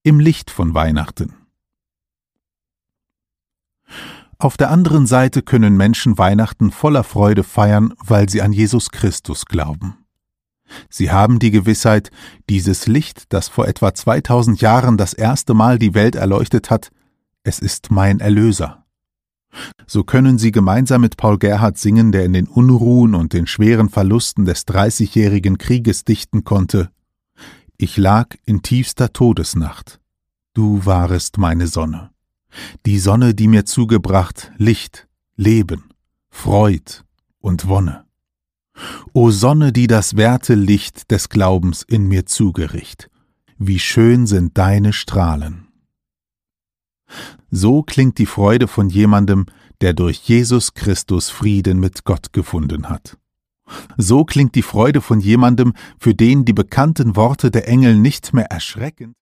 im Licht von Weihnachten. Auf der anderen Seite können Menschen Weihnachten voller Freude feiern, weil sie an Jesus Christus glauben. Sie haben die Gewissheit, dieses Licht, das vor etwa 2000 Jahren das erste Mal die Welt erleuchtet hat, es ist mein Erlöser. So können sie gemeinsam mit Paul Gerhardt singen, der in den Unruhen und den schweren Verlusten des 30-jährigen Krieges dichten konnte: Ich lag in tiefster Todesnacht, du warest meine Sonne. Die Sonne, die mir zugebracht Licht, Leben, Freud und Wonne. O Sonne, die das werte Licht des Glaubens in mir zugericht, wie schön sind deine Strahlen. So klingt die Freude von jemandem, der durch Jesus Christus Frieden mit Gott gefunden hat. So klingt die Freude von jemandem, für den die bekannten Worte der Engel nicht mehr erschreckend